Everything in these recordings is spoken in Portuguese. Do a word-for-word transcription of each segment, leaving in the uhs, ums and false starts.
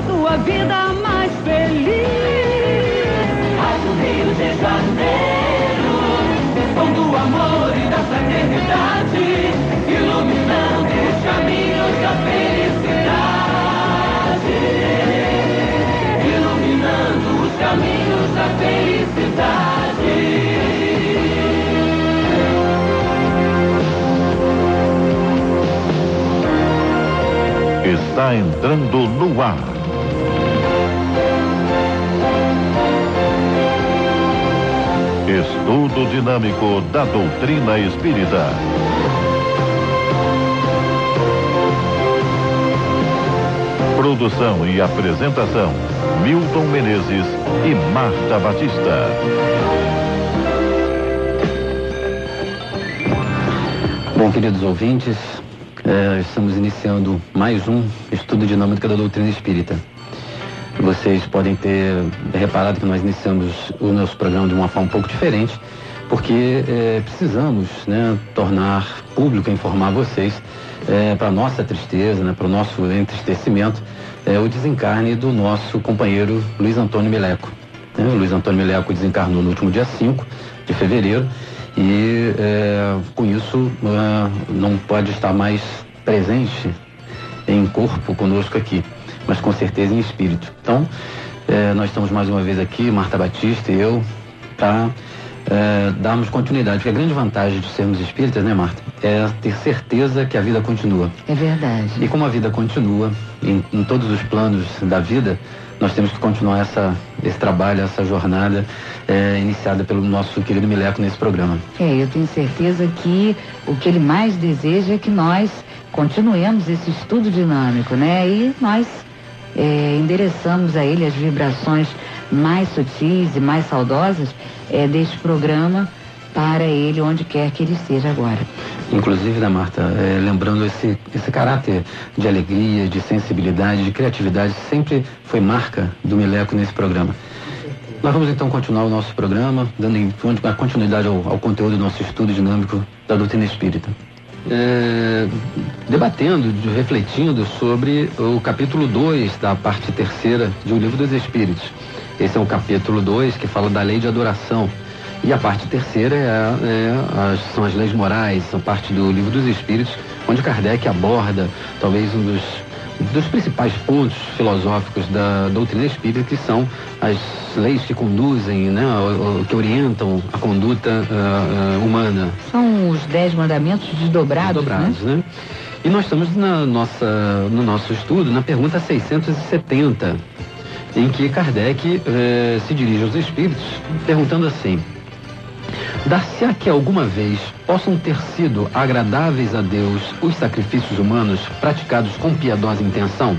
sua vida mais feliz. Faz o Rio de Janeiro, som do amor e da fraternidade, iluminando os caminhos da felicidade. Iluminando os caminhos da felicidade. Está entrando no ar. Estudo dinâmico da doutrina espírita. Produção e apresentação: Milton Menezes e Marta Batista. Bom, queridos ouvintes, É, estamos iniciando mais um estudo dinâmico da doutrina espírita. Vocês podem ter reparado que nós iniciamos o nosso programa de uma forma um pouco diferente, porque é, precisamos, né, tornar público, informar vocês, é, para nossa tristeza, né, para o nosso entristecimento, é, o desencarne do nosso companheiro Luiz Antônio Meleco. Né? O Luiz Antônio Meleco desencarnou no último dia cinco de fevereiro. E é, com isso é, não pode estar mais presente em corpo conosco aqui, mas com certeza em espírito. Então, é, nós estamos mais uma vez aqui, Marta Batista e eu, para é, darmos continuidade. Porque a grande vantagem de sermos espíritas, né, Marta, é ter certeza que a vida continua. É verdade. E como a vida continua, em, em todos os planos da vida, nós temos que continuar essa, esse trabalho, essa jornada é, iniciada pelo nosso querido Meleco nesse programa. É, eu tenho certeza que o que ele mais deseja é que nós continuemos esse estudo dinâmico, né? E nós é, endereçamos a ele as vibrações mais sutis e mais saudosas é, deste programa para ele onde quer que ele esteja agora. Inclusive, né, Marta, é, lembrando esse, esse caráter de alegria, de sensibilidade, de criatividade, sempre foi marca do Meleco nesse programa. Nós vamos então continuar o nosso programa, dando a continuidade ao, ao conteúdo do nosso estudo dinâmico da doutrina espírita. É, debatendo, refletindo sobre o capítulo dois da parte terceira de O Livro dos Espíritos. Esse é o capítulo dois que fala da lei de adoração. E a parte terceira é, é, as, são as leis morais, a parte do Livro dos Espíritos, onde Kardec aborda talvez um dos, dos principais pontos filosóficos da doutrina espírita, que são as leis que conduzem, né, que orientam a conduta uh, uh, humana. São os dez mandamentos desdobrados, desdobrados, né? né? E nós estamos na nossa, no nosso estudo na pergunta seiscentos e setenta, em que Kardec eh, se dirige aos espíritos perguntando assim: dar-se-á que alguma vez possam ter sido agradáveis a Deus os sacrifícios humanos praticados com piedosa intenção?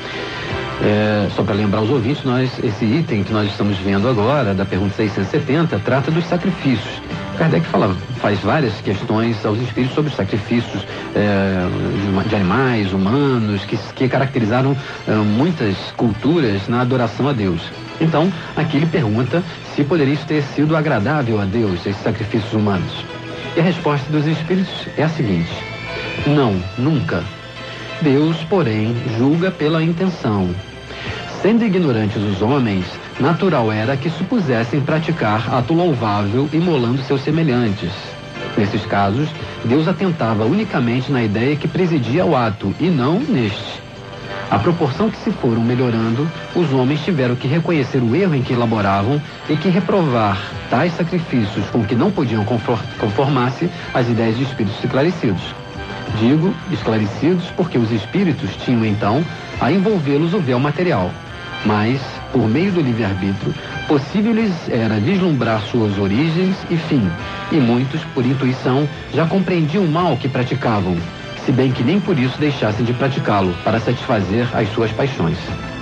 É, só para lembrar os ouvintes, nós, esse item que nós estamos vendo agora, da pergunta seiscentos e setenta, trata dos sacrifícios. Kardec fala, faz várias questões aos espíritos sobre os sacrifícios é, de animais, humanos, que, que caracterizaram é, muitas culturas na adoração a Deus. Então, aqui ele pergunta se poderia ter sido agradável a Deus esses sacrifícios humanos. E a resposta dos espíritos é a seguinte: não, nunca. Deus, porém, julga pela intenção. Sendo ignorantes os homens, natural era que supusessem praticar ato louvável imolando seus semelhantes. Nesses casos, Deus atentava unicamente na ideia que presidia ao ato e não neste. À proporção que se foram melhorando, os homens tiveram que reconhecer o erro em que elaboravam e que reprovar tais sacrifícios com que não podiam conformar-se às ideias de espíritos esclarecidos. Digo esclarecidos porque os espíritos tinham então a envolvê-los o véu material, mas, por meio do livre-arbítrio, possível-lhes era vislumbrar suas origens e fim, e muitos, por intuição, já compreendiam o mal que praticavam, se bem que nem por isso deixassem de praticá-lo, para satisfazer as suas paixões.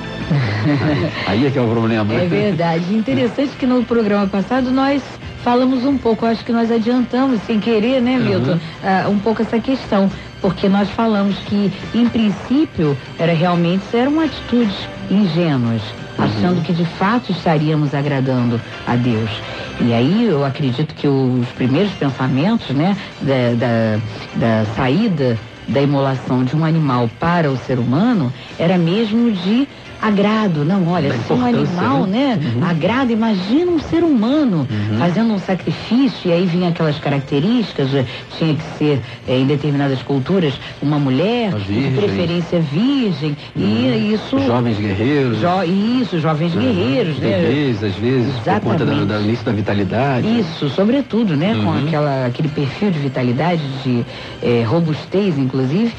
Aí é que é o problema. É verdade. Interessante que no programa passado nós falamos um pouco, acho que nós adiantamos sem querer, né, Milton, uhum. uh, um pouco essa questão, porque nós falamos que, em princípio, era realmente eram atitudes ingênuas, uhum. achando que de fato estaríamos agradando a Deus. E aí eu acredito que os primeiros pensamentos, né, da, da, da saída da imolação de um animal para o ser humano era mesmo de agrado. Não, olha, se um animal, né, né uhum. agrada, imagina um ser humano uhum. fazendo um sacrifício, e aí vinha aquelas características, tinha que ser, é, em determinadas culturas, uma mulher, de preferência virgem, uhum. e isso... Jovens guerreiros. Jo, isso, jovens uhum. guerreiros, né? Bebês, às vezes, exatamente. Por conta da, da início da vitalidade. Isso, sobretudo, né, uhum. com aquela, aquele perfil de vitalidade, de é, robustez, inclusive,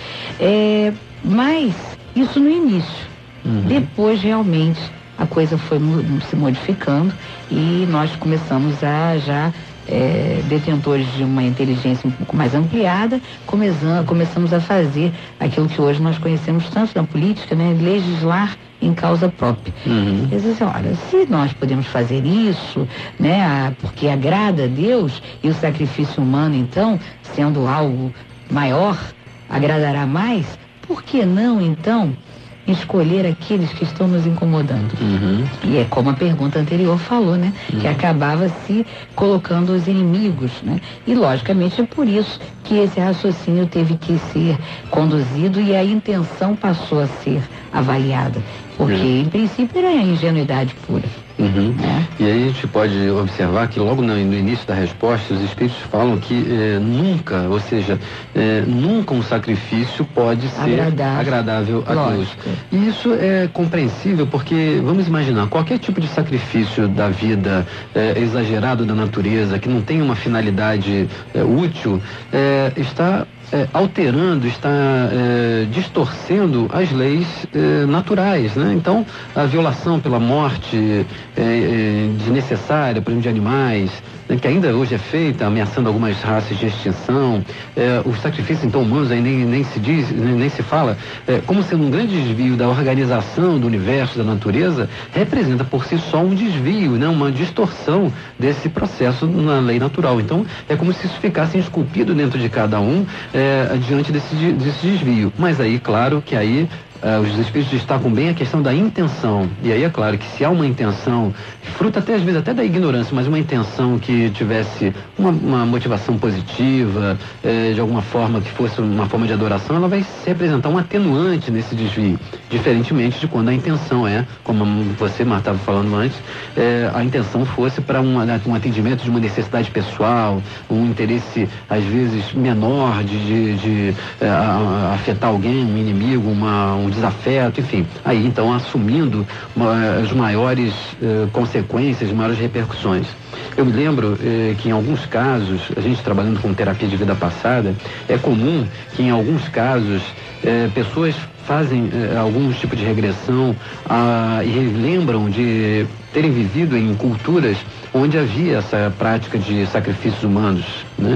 é, mas isso no início. Uhum. Depois, realmente, a coisa foi se modificando e nós começamos a já, é, detentores de uma inteligência um pouco mais ampliada, começamos, começamos a fazer aquilo que hoje nós conhecemos tanto na política, né? Legislar em causa própria. Uhum. Quer dizer, olha, se nós podemos fazer isso, né, a, porque agrada a Deus, e o sacrifício humano, então, sendo algo maior, agradará mais, por que não, então, escolher aqueles que estão nos incomodando? Uhum. E é como a pergunta anterior falou, né? Uhum. Que acabava se colocando os inimigos, né? E logicamente é por isso que esse raciocínio teve que ser conduzido e a intenção passou a ser avaliada. Porque uhum. em princípio era a ingenuidade pura. Uhum. É. E aí a gente pode observar que logo no, no início da resposta os espíritos falam que eh, nunca, ou seja, eh, nunca um sacrifício pode ser agradável, agradável a Deus. E isso é compreensível porque, vamos imaginar, qualquer tipo de sacrifício da vida eh, exagerado da natureza, que não tem uma finalidade eh, útil, eh, está É, alterando, está é, distorcendo as leis é, naturais, né? Então, a violação pela morte é, é, desnecessária, por exemplo, de animais, né, que ainda hoje é feita, ameaçando algumas raças de extinção, é, os sacrifícios então humanos aí nem, nem se diz, nem, nem se fala, é, como sendo um grande desvio da organização do universo, da natureza, representa por si só um desvio, né? Uma distorção desse processo na lei natural. Então, é como se isso ficasse esculpido dentro de cada um, é, É, diante desse, desse desvio. Mas aí, claro que aí uh, os espíritos destacam bem a questão da intenção. E aí é claro que se há uma intenção, fruto até às vezes até da ignorância, mas uma intenção que tivesse uma, uma motivação positiva, eh, de alguma forma que fosse uma forma de adoração, ela vai representar um atenuante nesse desvio. Diferentemente de quando a intenção é, como você, Marta, estava falando antes, eh, a intenção fosse para um, um atendimento de uma necessidade pessoal, um interesse às vezes menor de, de, de eh, a, afetar alguém, um inimigo, uma, um desafeto, enfim. Aí então assumindo uma, as maiores eh, consequências, as maiores repercussões. Eu me lembro eh, que em alguns casos, a gente trabalhando com terapia de vida passada, é comum que em alguns casos eh, pessoas fazem eh, algum tipo de regressão ah, e lembram de terem vivido em culturas onde havia essa prática de sacrifícios humanos, né?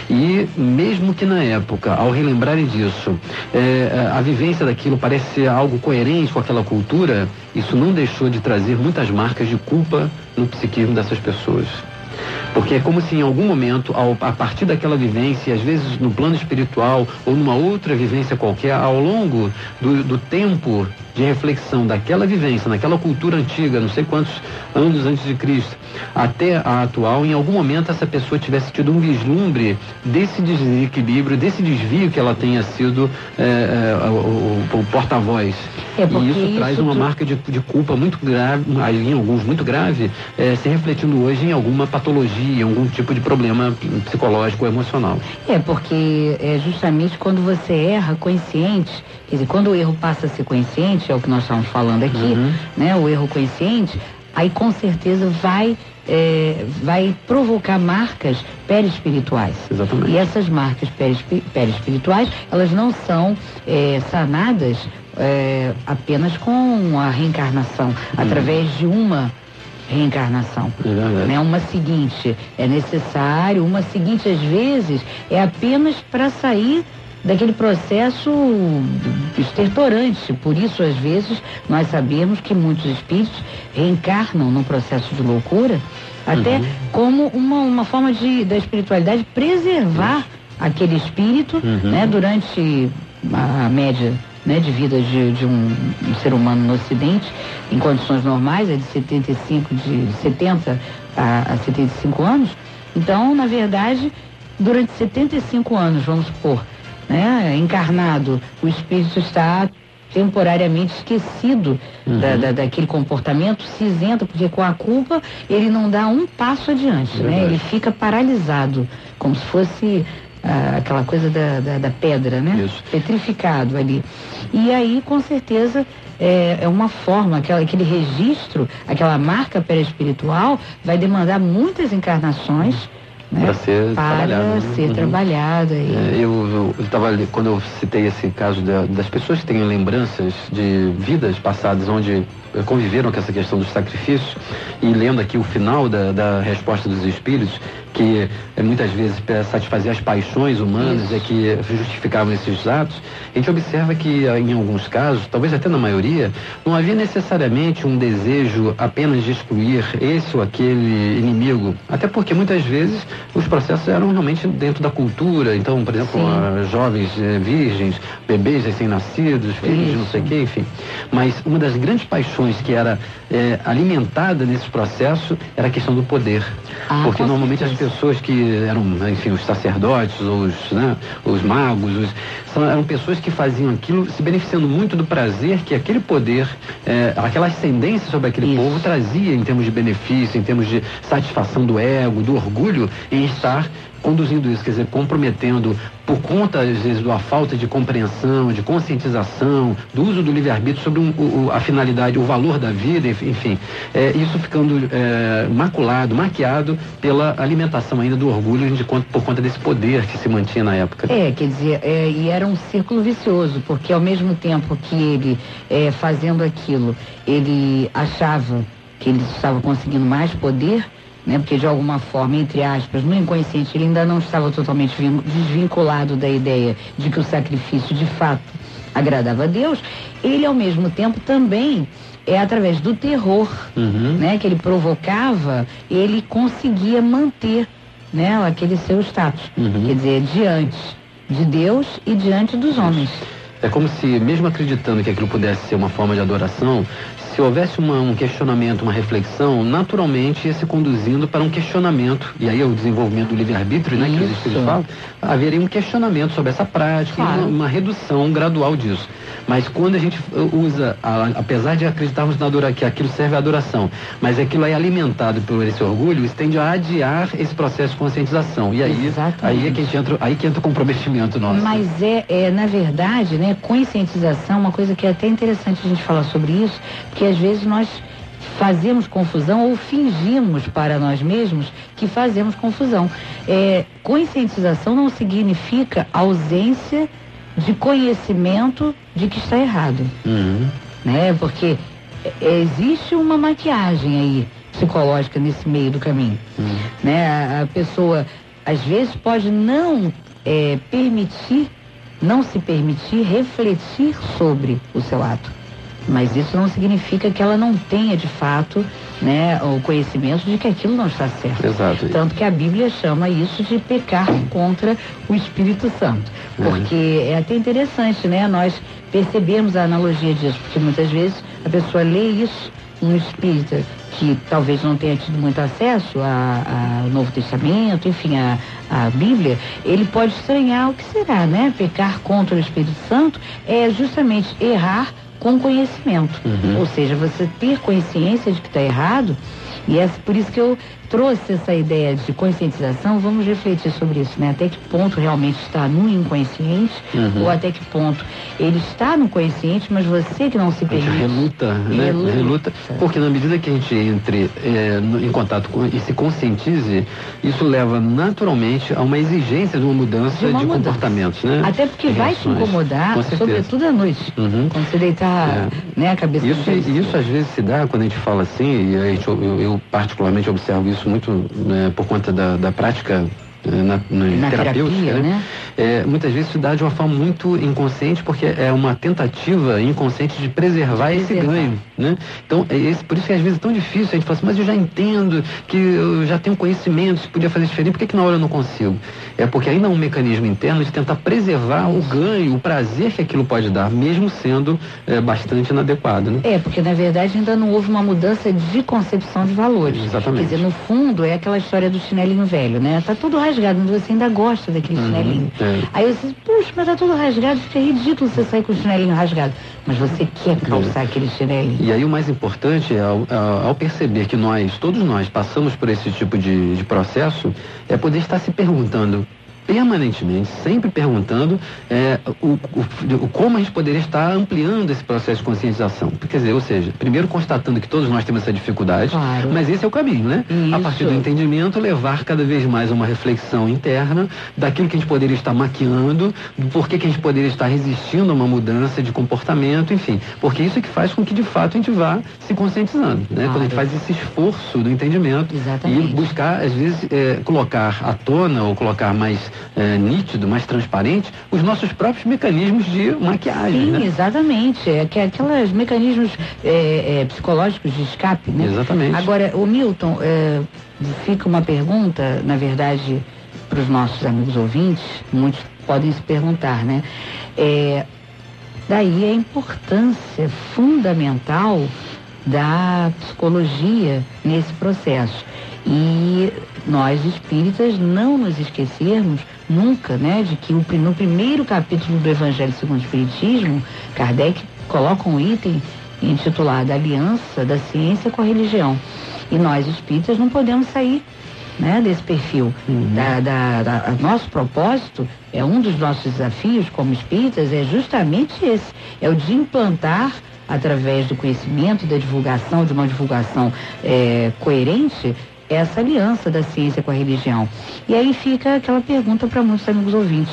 E mesmo que na época, ao relembrarem disso, eh, a vivência daquilo parece ser algo coerente com aquela cultura, isso não deixou de trazer muitas marcas de culpa no psiquismo dessas pessoas. Porque é como se em algum momento, ao, a partir daquela vivência, às vezes no plano espiritual ou numa outra vivência qualquer, ao longo do, do tempo de reflexão daquela vivência, naquela cultura antiga, não sei quantos anos antes de Cristo, até a atual, em algum momento essa pessoa tivesse tido um vislumbre desse desequilíbrio, desse desvio que ela tenha sido é, é, o, o porta-voz. É e isso, isso traz uma tu... marca de, de culpa muito grave, em alguns muito grave, é, se refletindo hoje em alguma patologia, em algum tipo de problema psicológico ou emocional. É, porque é justamente quando você erra consciente, quer dizer, quando o erro passa a ser consciente, é o que nós estamos falando aqui, uhum. né? O erro consciente, aí com certeza vai, é, vai provocar marcas perispirituais. Exatamente. E essas marcas perispirituais, elas não são é, sanadas é, apenas com a reencarnação, uhum. através de uma reencarnação. É né? Uma seguinte é necessário, uma seguinte às vezes é apenas para sair daquele processo estertorante. Por isso, às vezes, nós sabemos que muitos espíritos reencarnam num processo de loucura, até uhum. como uma, uma forma de, da espiritualidade preservar uhum. aquele espírito, uhum. né, durante a média, né, de vida de, de um, um ser humano no Ocidente, em condições normais, é de setenta e cinco, de setenta a, a setenta e cinco anos. Então, na verdade, durante setenta e cinco anos, vamos supor, né, encarnado, o espírito está temporariamente esquecido uhum. da, da, daquele comportamento, se isenta, porque com a culpa ele não dá um passo adiante, né? Ele fica paralisado, como se fosse ah, aquela coisa da, da, da pedra, né? Isso. Petrificado ali. E aí, com certeza, é, é uma forma, aquela, aquele registro, aquela marca perispiritual vai demandar muitas encarnações, né? Para ser para trabalhada. ser uhum. trabalhada. E... É, eu estava quando eu citei esse caso da, das pessoas que têm lembranças de vidas passadas onde conviveram com essa questão dos sacrifícios, e lendo aqui o final da, da resposta dos espíritos, que é, muitas vezes para satisfazer as paixões humanas Isso. é que justificavam esses atos, a gente observa que em alguns casos, talvez até na maioria, não havia necessariamente um desejo apenas de excluir esse ou aquele inimigo, até porque muitas vezes os processos eram realmente dentro da cultura. Então, por exemplo, uh, jovens eh, virgens, bebês recém-nascidos, filhos de não sei o que, enfim. Mas uma das grandes paixões que era eh, alimentada nesse processo era a questão do poder. Ah, porque normalmente certeza. As pessoas que eram, enfim, os sacerdotes, os, né, os magos, os, são, eram pessoas que faziam aquilo se beneficiando muito do prazer que aquele poder, eh, aquela ascendência sobre aquele Isso. povo trazia em termos de benefício, em termos de satisfação do ego, do orgulho em estar conduzindo isso, quer dizer, comprometendo, por conta, às vezes, da falta de compreensão, de conscientização, do uso do livre-arbítrio sobre um, o, a finalidade, o valor da vida, enfim, é, isso ficando é, maculado, maquiado pela alimentação ainda do orgulho de, por conta desse poder que se mantinha na época. É, quer dizer, é, e era um círculo vicioso, porque ao mesmo tempo que ele, é, fazendo aquilo, ele achava que ele estava conseguindo mais poder, né? Porque de alguma forma, entre aspas, no inconsciente ele ainda não estava totalmente desvinculado da ideia de que o sacrifício de fato agradava a Deus. Ele ao mesmo tempo também, é através do terror, uhum. né, que ele provocava, ele conseguia manter, né, aquele seu status, uhum. quer dizer, diante de Deus e diante dos homens. É como se, mesmo acreditando que aquilo pudesse ser uma forma de adoração, se houvesse uma, um questionamento, uma reflexão, naturalmente ia se conduzindo para um questionamento, e aí é o desenvolvimento do livre-arbítrio, né, que os espíritos falam, haveria um questionamento sobre essa prática, claro. uma, uma redução gradual disso. Mas quando a gente usa, a, apesar de acreditarmos na adoração, que aquilo serve à adoração, mas aquilo é alimentado por esse orgulho, isso tende a adiar esse processo de conscientização. E aí, aí é que a gente entra, aí que entra o comprometimento nosso. Mas é, é, na verdade, né, conscientização, uma coisa que é até interessante a gente falar sobre isso, porque às vezes nós fazemos confusão ou fingimos para nós mesmos que fazemos confusão. É, conscientização não significa ausência de conhecimento de que está errado. Uhum. Né? Porque existe uma maquiagem aí psicológica nesse meio do caminho. Uhum. Né? A, a pessoa às vezes pode não é, permitir, não se permitir refletir sobre o seu ato. Mas isso não significa que ela não tenha, de fato, né, o conhecimento de que aquilo não está certo. Exato. Tanto que a Bíblia chama isso de pecar contra o Espírito Santo. Porque uhum. é até interessante, né, nós percebemos a analogia disso, porque muitas vezes a pessoa lê isso, um espírita que talvez não tenha tido muito acesso ao Novo Testamento, enfim, a, a Bíblia, ele pode estranhar o que será, né? Pecar contra o Espírito Santo é justamente errar com conhecimento, uhum. ou seja, você ter consciência de que está errado, e é por isso que eu trouxe essa ideia de conscientização. Vamos refletir sobre isso, né? Até que ponto realmente está no inconsciente, uhum. ou até que ponto ele está no consciente, mas você que não se permite. A gente reluta, né? Reluta. reluta porque na medida que a gente entre é, no, em contato com e se conscientize, isso leva naturalmente a uma exigência de uma mudança de, uma de mudança. comportamentos, né? Até porque vai te incomodar, sobretudo à noite, uhum. quando você deitar, é. né, a cabeça. Isso, isso às vezes se dá quando a gente fala assim, e a gente, eu, eu particularmente observo isso muito, né, por conta da, da prática na, na, na terapêutica, terapia, né? né? É, muitas vezes se dá de uma forma muito inconsciente, porque é uma tentativa inconsciente de preservar, de preservar. esse ganho, né? Então, é esse, por isso que às vezes é tão difícil, a gente fala assim, mas eu já entendo, que eu já tenho conhecimento, se podia fazer diferente, por que que na hora eu não consigo? É porque ainda há um mecanismo interno de tentar preservar o ganho, o prazer que aquilo pode dar, mesmo sendo é, bastante inadequado, né? É, porque na verdade ainda não houve uma mudança de concepção de valores. Exatamente. Quer dizer, no fundo é aquela história do chinelinho velho, né? Tá tudo rasgado, rasgado, mas você ainda gosta daquele Uhum, chinelinho. é. Aí você diz, puxa, mas tá tudo rasgado, fica ridículo você sair com o chinelinho rasgado. Mas você quer calçar É. aquele chinelinho. E aí o mais importante é, ao, ao perceber que nós, todos nós, passamos por esse tipo de, de processo, é poder estar se perguntando permanentemente, sempre perguntando é, o, o, o, como a gente poderia estar ampliando esse processo de conscientização. Quer dizer, ou seja, primeiro constatando que todos nós temos essa dificuldade, Claro. mas esse é o caminho, né? Isso. A partir do entendimento, levar cada vez mais a uma reflexão interna daquilo que a gente poderia estar maquiando, do porquê que a gente poderia estar resistindo a uma mudança de comportamento, enfim. Porque isso é que faz com que, de fato, a gente vá se conscientizando, né? Claro. Quando a gente faz esse esforço do entendimento. Exatamente. E buscar, às vezes, é, colocar à tona ou colocar mais é, nítido, mais transparente, os nossos próprios mecanismos de maquiagem, Sim, né? exatamente. É que aqueles mecanismos é, é, psicológicos de escape, né? Exatamente. Agora, o Milton, é, fica uma pergunta, na verdade, para os nossos amigos ouvintes, muitos podem se perguntar, né? É, daí a importância fundamental da psicologia nesse processo. E nós espíritas não nos esquecermos nunca, né, de que o, no primeiro capítulo do Evangelho segundo o Espiritismo, Kardec coloca um item intitulado Aliança da Ciência com a Religião. E nós espíritas não podemos sair, né, desse perfil. Uhum. Da, da, da, nosso propósito, é um dos nossos desafios como espíritas, é justamente esse, é o de implantar através do conhecimento e da divulgação, de uma divulgação é, coerente, essa aliança da ciência com a religião. E aí fica aquela pergunta para muitos amigos ouvintes: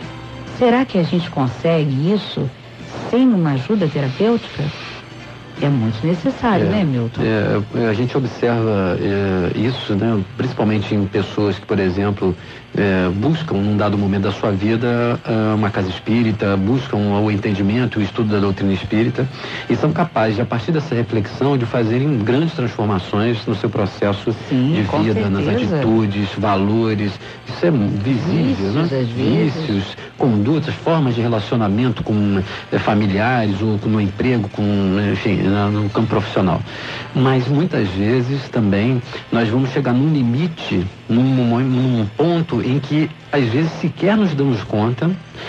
será que a gente consegue isso sem uma ajuda terapêutica? É muito necessário, É, né, Milton? É, a gente observa é, isso, né, principalmente em pessoas que, por exemplo, é, buscam num dado momento da sua vida é, uma casa espírita, buscam o entendimento, o estudo da doutrina espírita e são capazes, a partir dessa reflexão, de fazerem grandes transformações no seu processo Sim, de com vida, nas certeza. atitudes, valores. Isso é visível, Vícios, né? às vezes. Vícios, condutas, formas de relacionamento com é, familiares ou com, no emprego, com, enfim, na, no campo profissional. Mas muitas vezes também nós vamos chegar num limite, num, num ponto em que às vezes sequer nos damos conta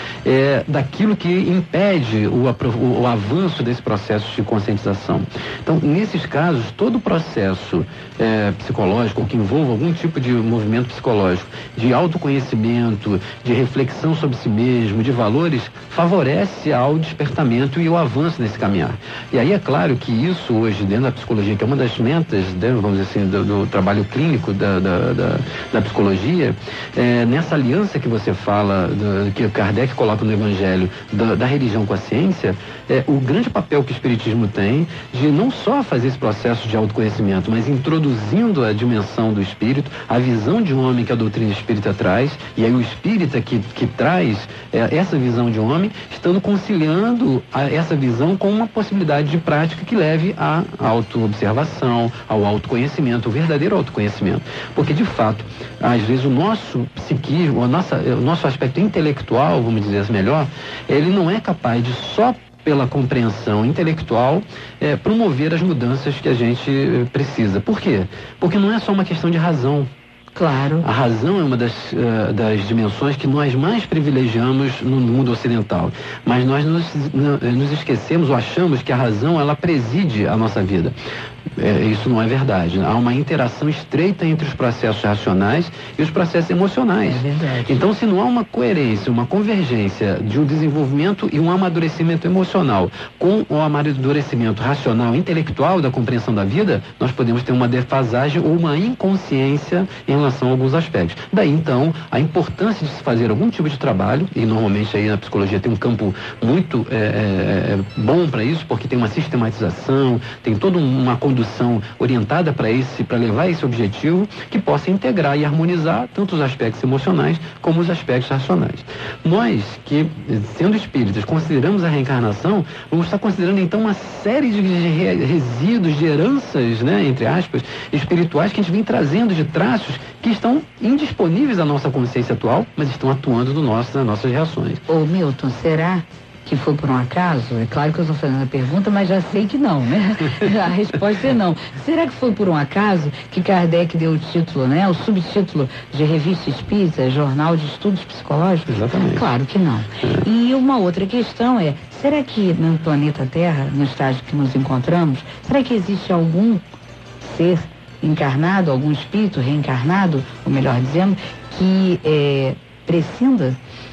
é, daquilo que impede o, o, o avanço desse processo de conscientização. Então, nesses casos, todo o processo é, psicológico, ou que envolva algum tipo de movimento psicológico, de autoconhecimento, de reflexão sobre si mesmo, de valores, favorece ao despertamento e ao avanço nesse caminhar. E aí é claro que isso hoje, dentro da psicologia, que é uma das metas, né, vamos dizer assim, do, do trabalho clínico da, da, da, da psicologia, é, nessa aliança que você fala, do, que Kardec coloca no Evangelho, da, da religião com a ciência, é, o grande papel que o Espiritismo tem de não só fazer esse processo de autoconhecimento, mas introduzindo a dimensão do espírito, a visão de homem que a doutrina espírita traz, e aí o espírita que, que traz é, essa visão de homem, estando conciliando a, essa visão com uma possibilidade de prática que leve à autoobservação, ao autoconhecimento, o verdadeiro autoconhecimento. Porque, de fato, às vezes o nosso psiquismo, a nossa, o nosso aspecto intelectual, vamos dizer assim melhor, ele não é capaz de só pela compreensão intelectual, é, promover as mudanças que a gente eh, precisa. Por quê? Porque não é só uma questão de razão. Claro. A razão é uma das, uh, das dimensões que nós mais privilegiamos no mundo ocidental. Mas nós nos, nos esquecemos ou achamos que a razão, ela preside a nossa vida. É, isso não é verdade. Há uma interação estreita entre os processos racionais e os processos emocionais. É verdade. Então, se não há uma coerência, uma convergência de um desenvolvimento e um amadurecimento emocional com o amadurecimento racional, intelectual da compreensão da vida, nós podemos ter uma defasagem ou uma inconsciência em relação a alguns aspectos. Daí, então, a importância de se fazer algum tipo de trabalho, e normalmente aí na psicologia tem um campo muito é, é, bom para isso, porque tem uma sistematização, tem toda uma condução orientada para esse, para levar esse objetivo, que possa integrar e harmonizar tanto os aspectos emocionais como os aspectos racionais. Nós, que, sendo espíritas, consideramos a reencarnação, vamos estar considerando então uma série de resíduos, de heranças, né, entre aspas, espirituais que a gente vem trazendo de traços que estão indisponíveis à nossa consciência atual, mas estão atuando no nosso, nas nossas reações. Ô Milton, será que foi por um acaso? É claro que eu estou fazendo a pergunta, mas já sei que não, né? A resposta é não. Será que foi por um acaso que Kardec deu o título, né? O subtítulo de Revista Espírita, Jornal de Estudos Psicológicos? Exatamente. Claro que não. É. E uma outra questão é, será que no planeta Terra, no estágio que nos encontramos, será que existe algum ser encarnado, algum espírito reencarnado, ou melhor dizendo, que é, prescinda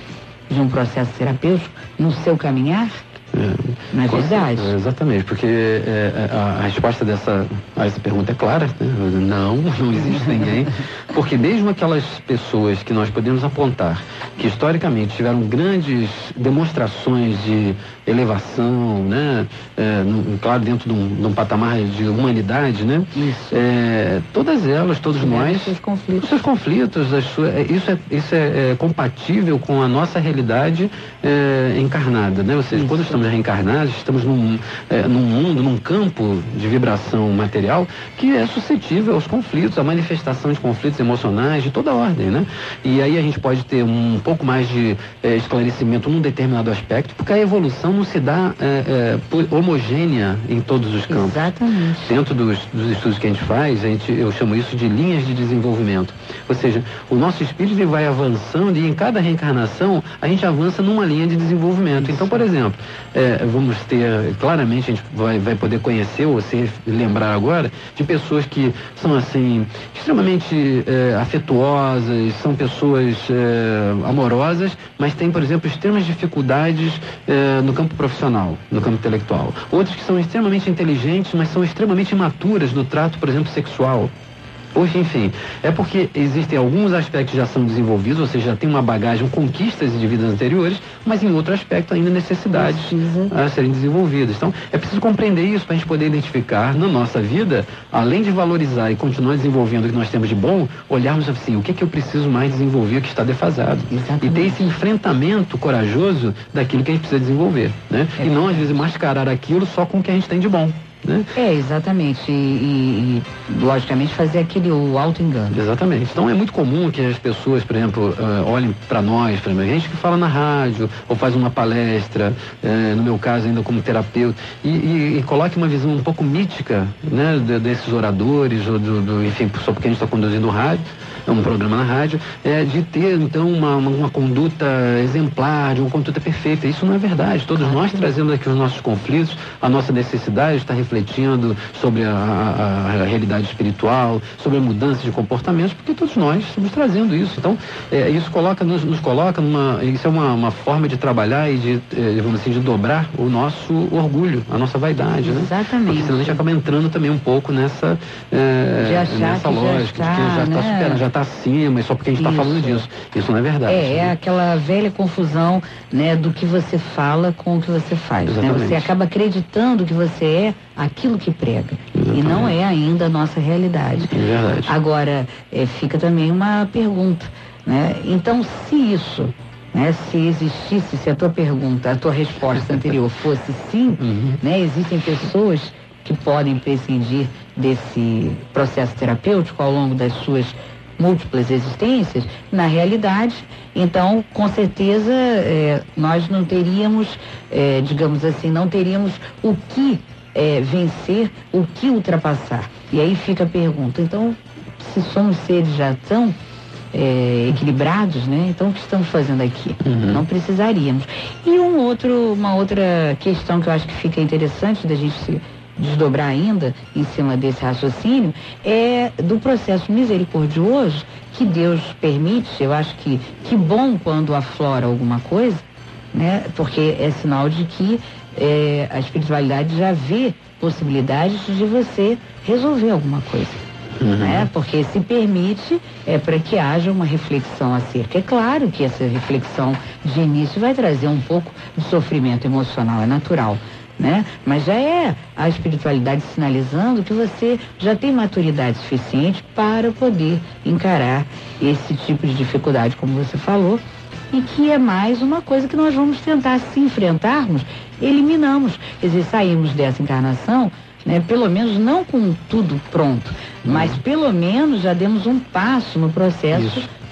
de um processo terapêutico no seu caminhar? É, não é verdade? É, exatamente, porque é, a, a resposta dessa, a essa pergunta é clara, né? Não, não existe ninguém, porque mesmo aquelas pessoas que nós podemos apontar, que historicamente tiveram grandes demonstrações de elevação, né? É, no, claro, dentro de um, de um patamar de humanidade, né? Isso. É, todas elas, todos Tiveram nós, seus conflitos. os seus conflitos, as suas, isso, é, isso é, é compatível com a nossa realidade é, encarnada, né? Ou seja, isso. quando estamos reencarnados, estamos num, é, num mundo, num campo de vibração material que é suscetível aos conflitos, à manifestação de conflitos emocionais de toda ordem, né? E aí a gente pode ter um pouco mais de é, esclarecimento num determinado aspecto, porque a evolução não se dá é, é, homogênea em todos os campos. Exatamente. Dentro dos, dos estudos que a gente faz, a gente, eu chamo isso de linhas de desenvolvimento. Ou seja, o nosso espírito ele vai avançando e em cada reencarnação a gente avança numa linha de desenvolvimento. Então, por exemplo, é, vamos ter, claramente a gente vai, vai poder conhecer ou se lembrar agora de pessoas que são assim, extremamente é, afetuosas, são pessoas é, amorosas, mas têm, por exemplo, extremas dificuldades é, no campo profissional, no campo intelectual. Outros que são extremamente inteligentes, mas são extremamente imaturas no trato, por exemplo, sexual. Hoje, enfim, é porque existem alguns aspectos que já são desenvolvidos, ou seja, já tem uma bagagem, conquistas de vidas anteriores, mas em outro aspecto ainda necessidades Precisa. a serem desenvolvidas. Então, é preciso compreender isso para a gente poder identificar na nossa vida, além de valorizar e continuar desenvolvendo o que nós temos de bom, olharmos assim, o que é que eu preciso mais desenvolver que está defasado. Exatamente. E ter esse enfrentamento corajoso daquilo que a gente precisa desenvolver, né? É. E não, às vezes, mascarar aquilo só com o que a gente tem de bom. Né? É, exatamente. E, e, e, logicamente, fazer aquele o auto-engano. Exatamente. Então é muito comum que as pessoas, por exemplo, uh, olhem para nós, por exemplo, gente que fala na rádio ou faz uma palestra, uh, no meu caso ainda como terapeuta, e, e, e coloque uma visão um pouco mítica, né, de, desses oradores, ou do, do, enfim, só porque a gente está conduzindo um rádio, um programa na rádio, é, de ter então uma, uma, uma conduta exemplar, de uma conduta perfeita. Isso não é verdade. Todos nós trazemos aqui os nossos conflitos, a nossa necessidade de estar refletindo sobre a, a, a realidade espiritual, sobre a mudança de comportamentos, porque todos nós estamos trazendo isso. Então, é, isso coloca, nos, nos coloca numa, isso é uma, uma forma de trabalhar e de, é, vamos assim, de dobrar o nosso orgulho, a nossa vaidade, né? Exatamente. Porque senão a gente acaba entrando também um pouco nessa, é, De achar nessa que já lógica, está, de que já está né? superando, já está acima, e só porque a gente está Isso. falando disso. Isso não é verdade. É, é aquela velha confusão, né, do que você fala com o que você faz, né? Exatamente. Você acaba acreditando que você é aquilo que prega. Exatamente. E não é ainda a nossa realidade. É verdade. Agora, é, fica também uma pergunta, né? Então, se isso, né, se existisse, se a tua pergunta, a tua resposta anterior fosse sim, Uhum. né, existem pessoas que podem prescindir desse processo terapêutico ao longo das suas múltiplas existências, na realidade, então, com certeza, é, nós não teríamos, é, digamos assim, não teríamos o que é, vencer, o que ultrapassar. E aí fica a pergunta, então, se somos seres já tão é, equilibrados, né? Então, o que estamos fazendo aqui? Uhum. Não precisaríamos. E um outro, uma outra questão que eu acho que fica interessante da gente se desdobrar ainda em cima desse raciocínio é do processo misericordioso que Deus permite. Eu acho que que bom quando aflora alguma coisa, né? Porque é sinal de que é, a espiritualidade já vê possibilidades de você resolver alguma coisa. Uhum. Né? Porque se permite é para que haja uma reflexão acerca. É claro que essa reflexão de início vai trazer um pouco de sofrimento emocional, é natural, né? Mas já é a espiritualidade sinalizando que você já tem maturidade suficiente para poder encarar esse tipo de dificuldade, como você falou, e que é mais uma coisa que nós vamos tentar, se enfrentarmos, eliminamos. Quer dizer, saímos dessa encarnação, né, pelo menos não com tudo pronto, mas pelo menos já demos um passo no processo Isso.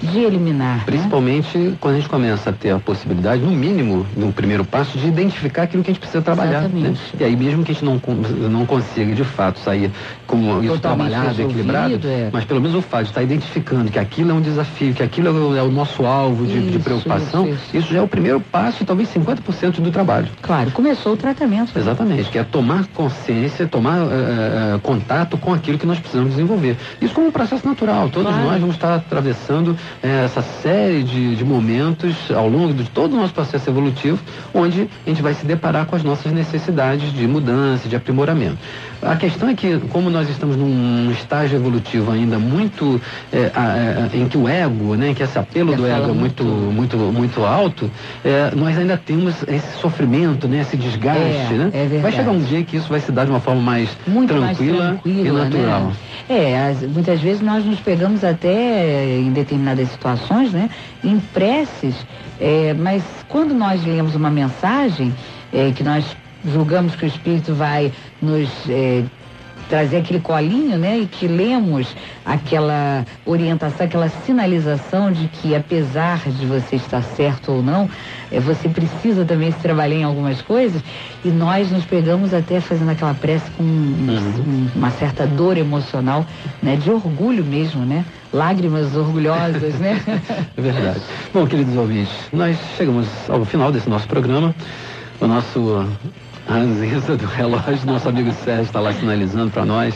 de eliminar. Principalmente, né, quando a gente começa a ter a possibilidade, no mínimo, no primeiro passo, de identificar aquilo que a gente precisa trabalhar. Né? E aí, mesmo que a gente não, não consiga, de fato, sair com isso trabalhado, equilibrado, é. mas pelo menos o fato de estar identificando que aquilo é um desafio, que aquilo é o, é o nosso alvo de, isso, de preocupação, isso, isso. isso já é o primeiro passo e talvez cinquenta por cento do trabalho. Claro, começou o tratamento. Né? Exatamente, que é tomar consciência, tomar uh, uh, contato com aquilo que nós precisamos desenvolver. Isso como um processo natural. Todos claro. nós vamos estar atravessando uh, essa série de, de momentos ao longo de todo o nosso processo evolutivo, onde a gente vai se deparar com as nossas necessidades de mudança, de aprimoramento. A questão é que, como nós estamos num estágio evolutivo ainda muito é, a, a, em que o ego, né, que esse apelo do ego é muito, muito, muito alto, é, nós ainda temos esse sofrimento, né, esse desgaste, é, né? É vai chegar um dia que isso vai se dar de uma forma mais muito tranquila, mais tranquila e natural. Né? É, as, muitas vezes nós nos pegamos até em determinadas situações, né, em preces, é, mas quando nós lemos uma mensagem é, que nós julgamos que o Espírito vai nos é, trazer aquele colinho, né? E que lemos aquela orientação, aquela sinalização de que, apesar de você estar certo ou não, é, você precisa também se trabalhar em algumas coisas, e nós nos pegamos até fazendo aquela prece com uhum. uma certa dor emocional, né? De orgulho mesmo, né? Lágrimas orgulhosas, né? É verdade. Bom, queridos ouvintes, nós chegamos ao final desse nosso programa. O nosso A ranzinza do relógio, nosso amigo Sérgio está lá sinalizando para nós,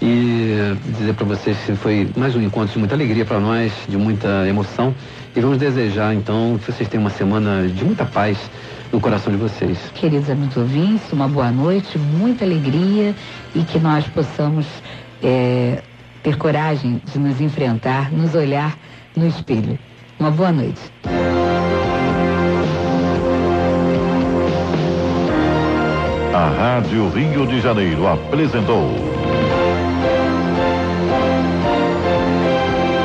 e dizer para vocês que foi mais um encontro de muita alegria para nós, de muita emoção, e vamos desejar então que vocês tenham uma semana de muita paz no coração de vocês. Queridos amigos ouvintes, uma boa noite, muita alegria, e que nós possamos é, ter coragem de nos enfrentar, nos olhar no espelho. Uma boa noite. A Rádio Rio de Janeiro apresentou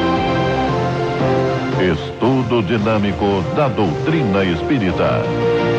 Estudo Dinâmico da Doutrina Espírita.